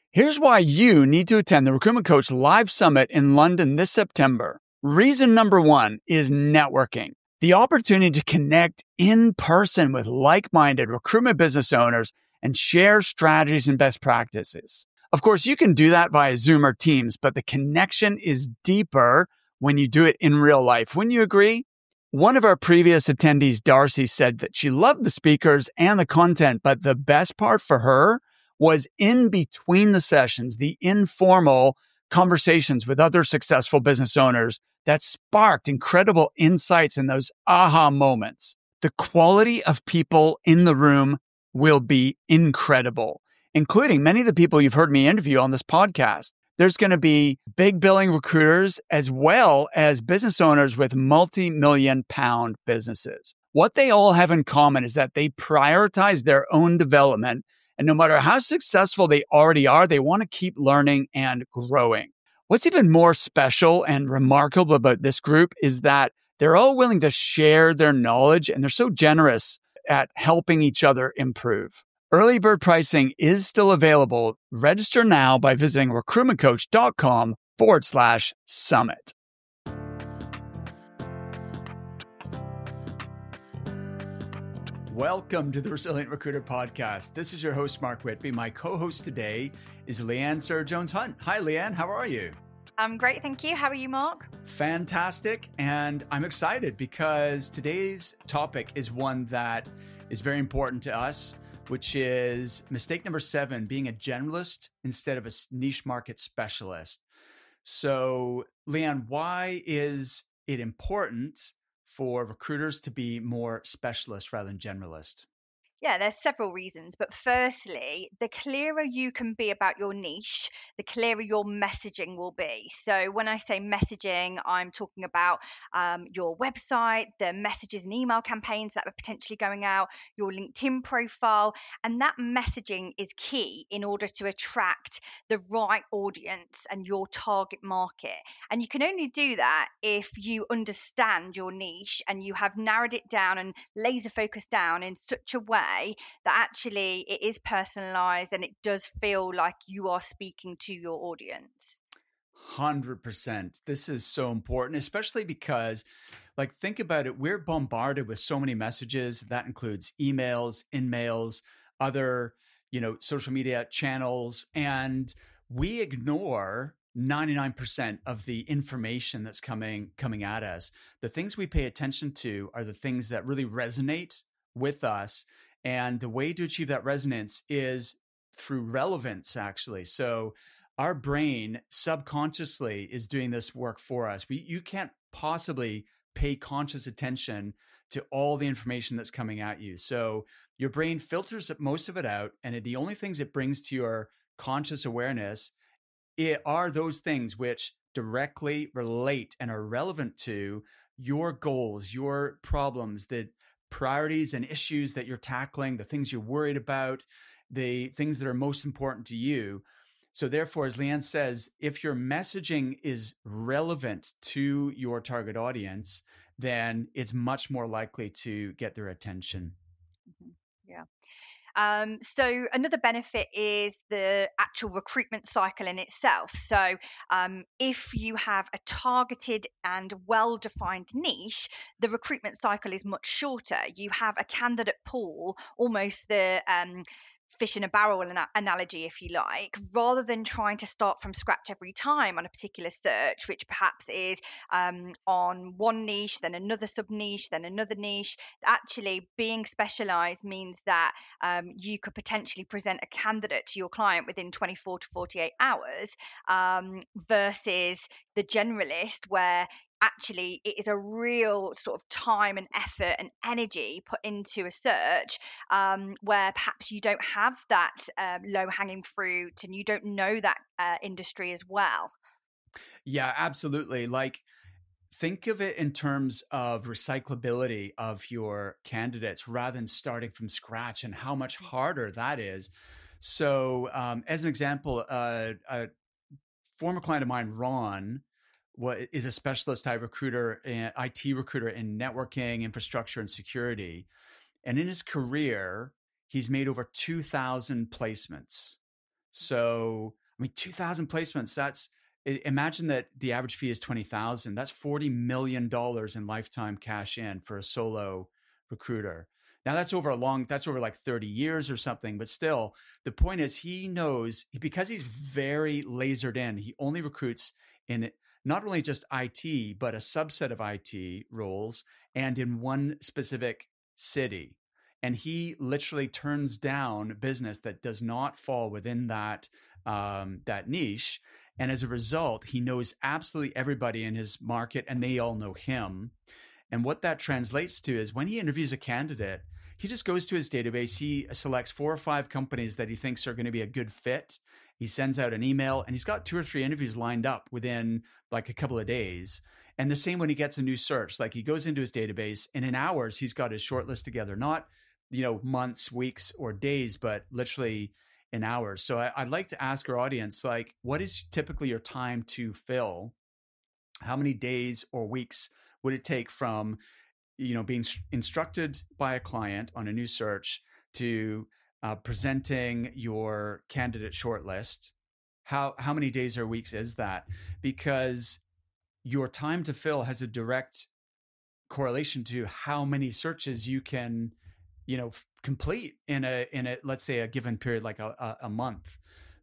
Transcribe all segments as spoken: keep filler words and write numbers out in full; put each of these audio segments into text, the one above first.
Here's why you need to attend the Recruitment Coach Live Summit in London this September. Reason number one is networking. The opportunity to connect in person with like-minded recruitment business owners and share strategies and best practices. Of course, you can do that via Zoom or Teams, but the connection is deeper when you do it in real life. Wouldn't you agree? One of our previous attendees, Darcy, said that she loved the speakers and the content, but the best part for her was in between the sessions, the informal conversations with other successful business owners that sparked incredible insights and those aha moments. The quality of people in the room will be incredible, including many of the people you've heard me interview on this podcast. There's going to be big billing recruiters as well as business owners with multi-million pound businesses. What they all have in common is that they prioritize their own development. And no matter how successful they already are, they want to keep learning and growing. What's even more special and remarkable about this group is that they're all willing to share their knowledge and they're so generous at helping each other improve. Early bird pricing is still available. Register now by visiting recruitmentcoach.com forward slash summit. Welcome to the Resilient Recruiter Podcast. This is your host, Mark Whitby. My co-host today is Leanne Sarah-Jones-Hunt. Hi, Leanne. How are you? I'm great, thank you. How are you, Mark? Fantastic. And I'm excited because today's topic is one that is very important to us, which is mistake number seven, being a generalist instead of a niche market specialist. So, Leanne, why is it important for recruiters to be more specialist rather than generalist? Yeah, there's several reasons. But firstly, the clearer you can be about your niche, the clearer your messaging will be. So when I say messaging, I'm talking about um, your website, the messages and email campaigns that are potentially going out, your LinkedIn profile. And that messaging is key in order to attract the right audience and your target market. And you can only do that if you understand your niche and you have narrowed it down and laser focused down in such a way that actually it is personalized and it does feel like you are speaking to your audience. one hundred percent. This is so important, especially because, like, think about it. We're bombarded with so many messages. That includes emails, in-mails, other, you know, social media channels, and we ignore ninety-nine percent of the information that's coming coming at us. The things we pay attention to are the things that really resonate with us. And the way to achieve that resonance is through relevance, actually. So our brain subconsciously is doing this work for us. We, you can't possibly pay conscious attention to all the information that's coming at you. So your brain filters most of it out. And the only things it brings to your conscious awareness it are those things which directly relate and are relevant to your goals, your problems, the priorities and issues that you're tackling, the things you're worried about, the things that are most important to you. So therefore, as Leanne says, if your messaging is relevant to your target audience, then it's much more likely to get their attention. Mm-hmm. Yeah. Um, so another benefit is the actual recruitment cycle in itself. So um, if you have a targeted and well-defined niche, the recruitment cycle is much shorter. You have a candidate pool, almost the um, fish in a barrel ana- analogy, if you like, rather than trying to start from scratch every time on a particular search, which perhaps is um, on one niche, then another sub niche, then another niche. Actually, being specialized means that um, you could potentially present a candidate to your client within twenty-four to forty-eight hours um, versus the generalist, where actually it is a real sort of time and effort and energy put into a search um, where perhaps you don't have that um, low hanging fruit and you don't know that uh, industry as well. Yeah, absolutely. Like, think of it in terms of recyclability of your candidates rather than starting from scratch and how much harder that is. So, um, as an example, uh, a former client of mine, Ron, what is a specialist type recruiter, and I T recruiter in networking, infrastructure, and security. And in his career, he's made over two thousand placements. So, I mean, two thousand placements, that's, imagine that the average fee is twenty thousand. That's forty million dollars in lifetime cash in for a solo recruiter. Now that's over a long, that's over like thirty years or something, but still the point is he knows, because he's very lasered in, he only recruits in not only just I T, but a subset of I T roles and in one specific city. And he literally turns down business that does not fall within that, um, that niche. And as a result, he knows absolutely everybody in his market and they all know him. And what that translates to is when he interviews a candidate, he just goes to his database. He selects four or five companies that he thinks are going to be a good fit. He sends out an email and he's got two or three interviews lined up within like a couple of days. And the same when he gets a new search, like he goes into his database and in hours, he's got his shortlist together, not, you know, months, weeks, or days, but literally in hours. So I, I'd like to ask our audience, like, what is typically your time to fill? How many days or weeks would it take from, you know, being instructed by a client on a new search to uh, presenting your candidate shortlist? How how many days or weeks is that? Because your time to fill has a direct correlation to how many searches you can, you know, f- complete in a in a let's say a given period, like a, a, a month.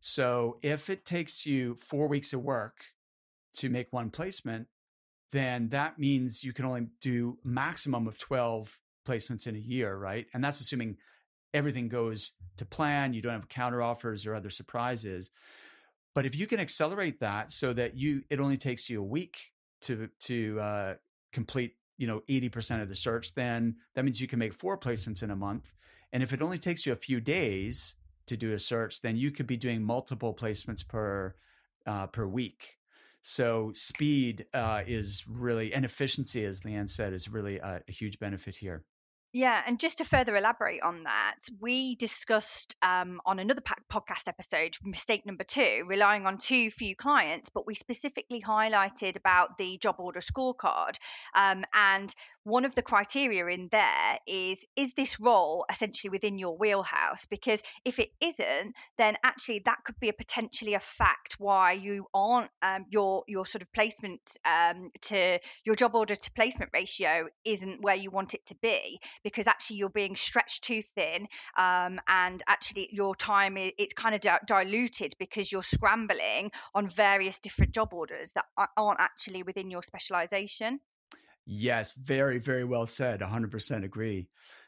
So if it takes you four weeks of work to make one placement, then that means you can only do maximum of twelve placements in a year, right? And that's assuming everything goes to plan, you don't have counter offers or other surprises. But if you can accelerate that so that you it only takes you a week to to uh, complete, you know, eighty percent of the search, then that means you can make four placements in a month. And if it only takes you a few days to do a search, then you could be doing multiple placements per uh, per week. So speed uh, is really, and efficiency, as Leanne said, is really a, a huge benefit here. Yeah, and just to further elaborate on that, we discussed um, on another pa- podcast episode, mistake number two, relying on too few clients, but we specifically highlighted about the job order scorecard. Um, and one of the criteria in there is, is this role essentially within your wheelhouse? Because if it isn't, then actually that could be a potentially a fact why you aren't, um, your, your sort of placement um, to your job order to placement ratio isn't where you want it to be, because actually you're being stretched too thin, um, and actually your time is, it's kind of di- diluted because you're scrambling on various different job orders that aren't actually within your specialization. Yes, very, very well said. one hundred percent agree.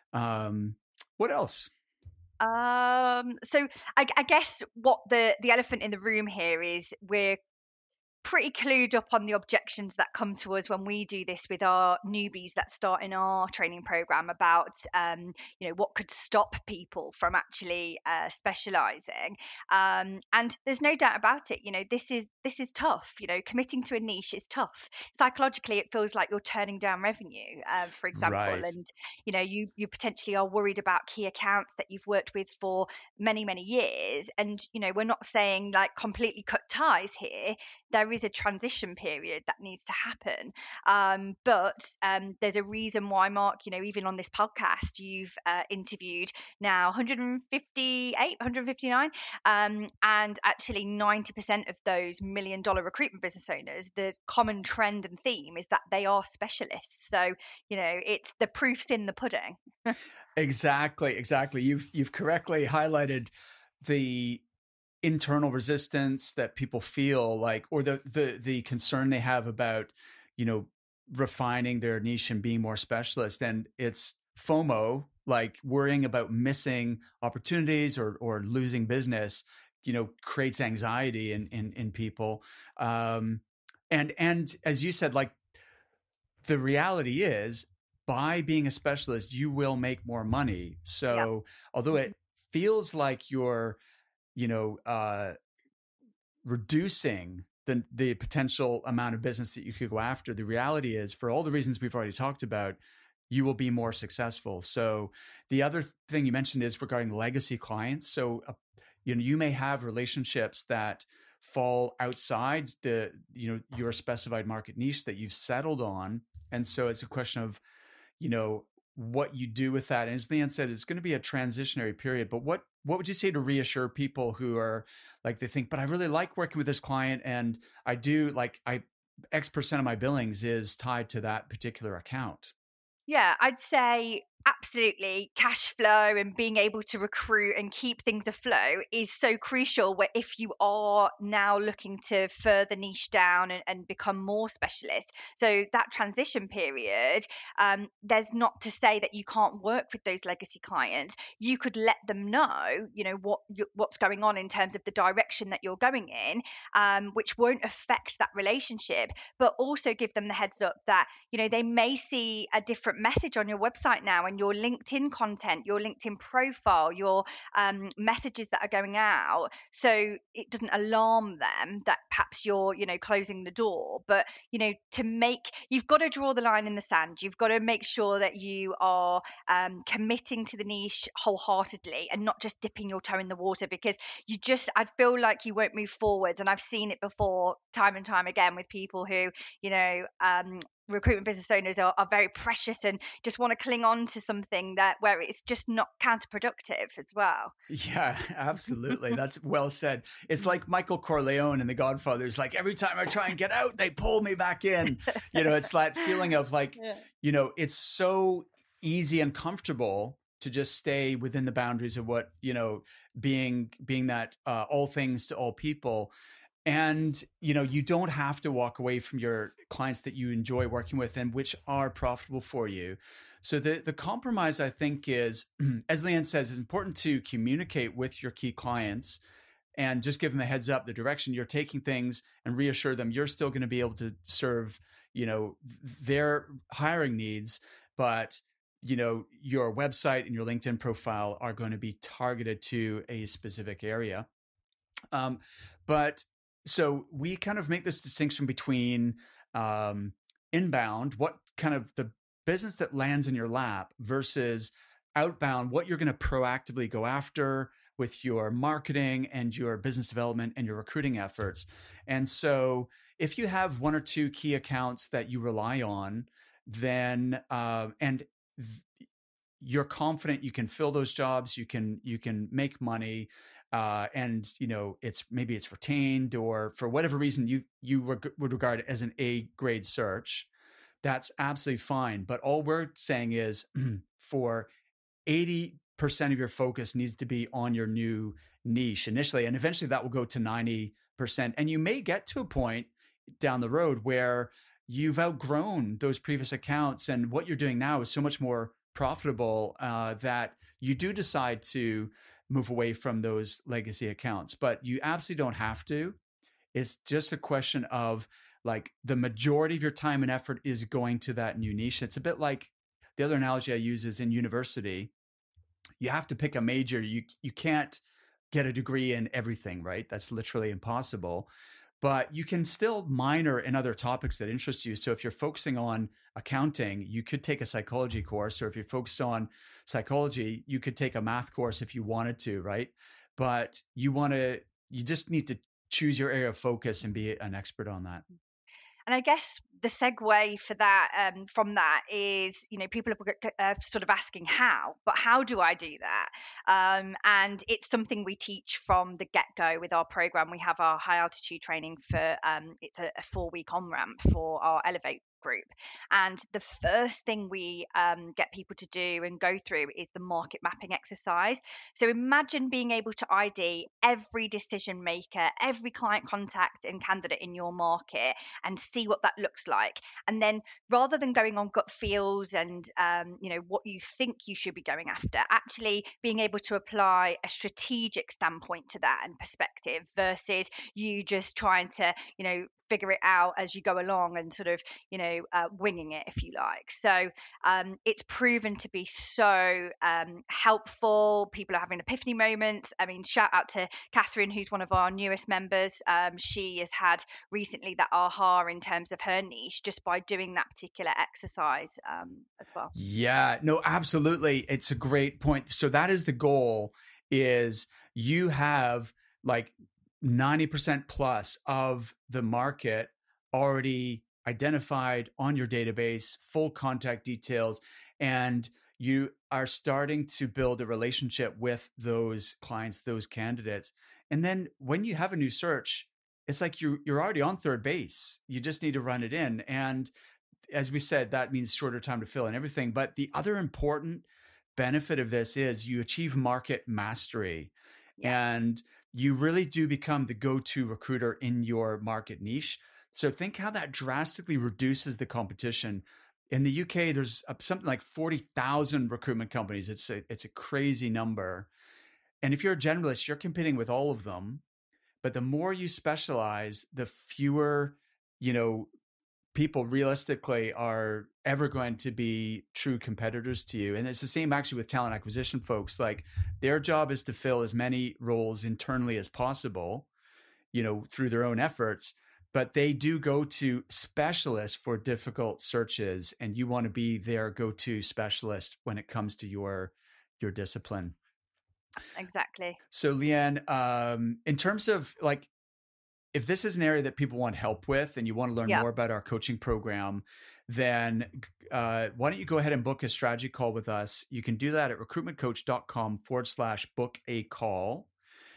Um, what else? Um, so I, I guess what the the elephant in the room here is, we're pretty clued up on the objections that come to us when we do this with our newbies that start in our training program about um, you know, what could stop people from actually uh, specializing, um, and there's no doubt about it. You know, this is this is tough. You know, committing to a niche is tough. Psychologically, it feels like you're turning down revenue, uh, for example, Right. and you know, you you potentially are worried about key accounts that you've worked with for many many years, and you know, we're not saying like completely cut ties here. There is a transition period that needs to happen, um, but um, there's a reason why, Mark, you know, even on this podcast you've uh, interviewed now one hundred fifty-eight one hundred fifty-nine, um, and actually ninety percent of those million dollar recruitment business owners, the common trend and theme is that they are specialists. So you know, it's the proof's in the pudding. Exactly, exactly. You've you've correctly highlighted the internal resistance that people feel like, or the the the concern they have about, you know, refining their niche and being more specialist. And it's FOMO, like worrying about missing opportunities or or losing business, you know, creates anxiety in in, in people. Um, and and as you said, like the reality is, by being a specialist, you will make more money. So Yep. although it feels like you're, you know, uh, reducing the the potential amount of business that you could go after, the reality is, for all the reasons we've already talked about, you will be more successful. So the other thing you mentioned is regarding legacy clients. So uh, you know, you may have relationships that fall outside the, you know, your specified market niche that you've settled on, and so it's a question of, you know, what you do with that. And as Leanne said, it's going to be a transitionary period, but what, what would you say to reassure people who are like, they think, but I really like working with this client and I do like, I X percent of my billings is tied to that particular account? Yeah, I'd say absolutely cash flow and being able to recruit and keep things afloat is so crucial where if you are now looking to further niche down and, and become more specialist. So that transition period, um, there's not to say that you can't work with those legacy clients. You could let them know, you know, what you, what's going on in terms of the direction that you're going in, um, which won't affect that relationship, but also give them the heads up that, you know, they may see a different message on your website now and your LinkedIn content, your LinkedIn profile, your um, messages that are going out. So it doesn't alarm them that perhaps you're, you know, closing the door. But, you know, to make, you've got to draw the line in the sand. You've got to make sure that you are um, committing to the niche wholeheartedly and not just dipping your toe in the water, because you just, I feel like you won't move forwards. And I've seen it before time and time again with people who, you know, um, recruitment business owners are, are very precious and just want to cling on to something that where it's just not counterproductive as well. Yeah, absolutely. That's well said. It's like Michael Corleone in The Godfather. It's like every time I try and get out, they pull me back in. You know, it's that feeling of like, yeah. you know, it's so easy and comfortable to just stay within the boundaries of what, you know, being, being that uh, all things to all people. And, you know, you don't have to walk away from your clients that you enjoy working with and which are profitable for you. So the, the compromise, I think, is, as Leanne says, it's important to communicate with your key clients and just give them a heads up, the direction you're taking things, and reassure them you're still going to be able to serve, you know, their hiring needs, but, you know, your website and your LinkedIn profile are going to be targeted to a specific area. Um, but So we kind of make this distinction between um, inbound, what kind of the business that lands in your lap, versus outbound, what you're going to proactively go after with your marketing and your business development and your recruiting efforts. And so if you have one or two key accounts that you rely on, then uh, and th- you're confident you can fill those jobs, you can you can make money. Uh, and you know, it's maybe it's retained, or for whatever reason you you reg- would regard it as an A grade search. That's absolutely fine. But all we're saying is, for eighty percent of your focus needs to be on your new niche initially, and eventually that will go to ninety percent. And you may get to a point down the road where you've outgrown those previous accounts, and what you're doing now is so much more profitable uh, that you do decide to move away from those legacy accounts. But you absolutely don't have to. It's just a question of, like, the majority of your time and effort is going to that new niche. It's a bit like the other analogy I use is in university, you have to pick a major. You you can't get a degree in everything, right? That's literally impossible. But you can still minor in other topics that interest you. So if you're focusing on accounting, you could take a psychology course, or if you're focused on psychology, you could take a math course if you wanted to, right? But you want to, you just need to choose your area of focus and be an expert on that. And I guess the segue for that, um, from that is, you know, people are uh, sort of asking how, but how do I do that? Um, and it's something we teach from the get-go with our program. We have our high altitude training for, um, it's a, a four week on-ramp for our Elevate group. And the first thing we um, get people to do and go through is the market mapping exercise. So imagine being able to I D every decision maker, every client contact and candidate in your market, and see what that looks like. And then, rather than going on gut feels and um, you know, what you think you should be going after, actually being able to apply a strategic standpoint to that and perspective, versus you just trying to, you know, figure it out as you go along and sort of, you know, uh, winging it, if you like. So um, it's proven to be so um, helpful. People are having epiphany moments. I mean, shout out to Catherine, who's one of our newest members. Um, she has had recently that aha in terms of her niche just by doing that particular exercise um, as well. Yeah, no, absolutely. It's a great point. So that is the goal, is you have like ninety percent plus of the market already identified on your database, full contact details. And you are starting to build a relationship with those clients, those candidates. And then when you have a new search, it's like you, you're already on third base. You just need to run it in. And as we said, that means shorter time to fill and everything. But the other important benefit of this is you achieve market mastery. Yeah. And you really do become the go-to recruiter in your market niche. So think how that drastically reduces the competition. In the U K, there's something like forty thousand recruitment companies. It's a, it's a crazy number. And if you're a generalist, you're competing with all of them. But the more you specialize, the fewer, you know, people realistically are ever going to be true competitors to you. And it's the same actually with talent acquisition folks. Like their job is to fill as many roles internally as possible, you know, through their own efforts. But they do go to specialists for difficult searches, and you want to be their go-to specialist when it comes to your your discipline. Exactly. So Leanne, um, in terms of like, if this is an area that people want help with and you want to learn yeah. more about our coaching program, then uh, why don't you go ahead and book a strategy call with us? You can do that at recruitmentcoach.com forward slash book a call.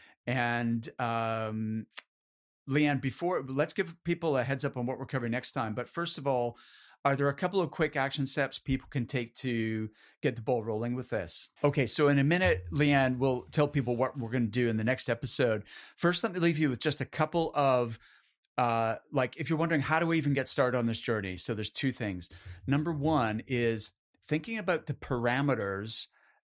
And um, Leanne, before, let's give people a heads up on what we're covering next time. But first of all, are there a couple of quick action steps people can take to get the ball rolling with this? Okay, so in a minute, Leanne will tell people what we're going to do in the next episode. First, let me leave you with just a couple of, uh, like, if you're wondering, how do we even get started on this journey? So there's two things. Number one is thinking about the parameters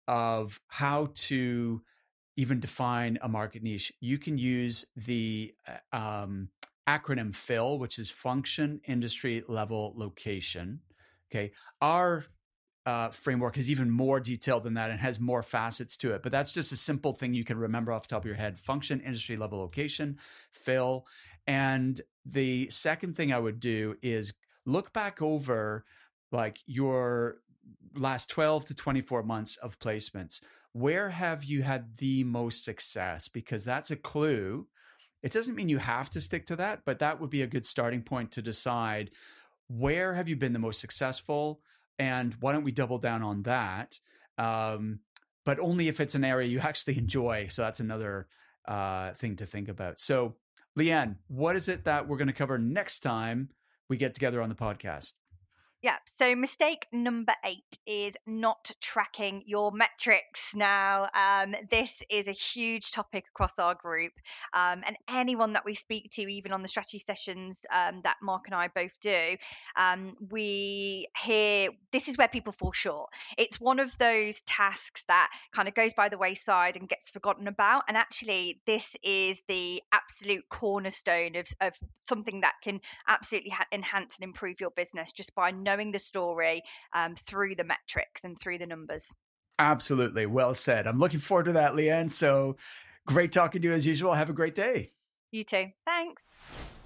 of how to even define a market niche. You can use the um, acronym FIL, which is function, industry, level, location. Okay. Our uh, framework is even more detailed than that and has more facets to it, but that's just a simple thing you can remember off the top of your head: function, industry, level, location, FIL. And the second thing I would do is look back over like your last twelve to twenty-four months of placements. Where have you had the most success? Because that's a clue. It doesn't mean you have to stick to that, but that would be a good starting point to decide where have you been the most successful, and why don't we double down on that? Um, but only if it's an area you actually enjoy. So that's another uh, thing to think about. So Leanne, what is it that we're going to cover next time we get together on the podcast? Yeah, so mistake number eight is not tracking your metrics. Now, um, this is a huge topic across our group, um, and anyone that we speak to, even on the strategy sessions um, that Mark and I both do, um, we hear this is where people fall short. It's one of those tasks that kind of goes by the wayside and gets forgotten about, and actually this is the absolute cornerstone of, of something that can absolutely ha- enhance and improve your business just by knowing knowing the story um, through the metrics and through the numbers. Absolutely. Well said. I'm looking forward to that, Leanne. So great talking to you as usual. Have a great day. You too. Thanks.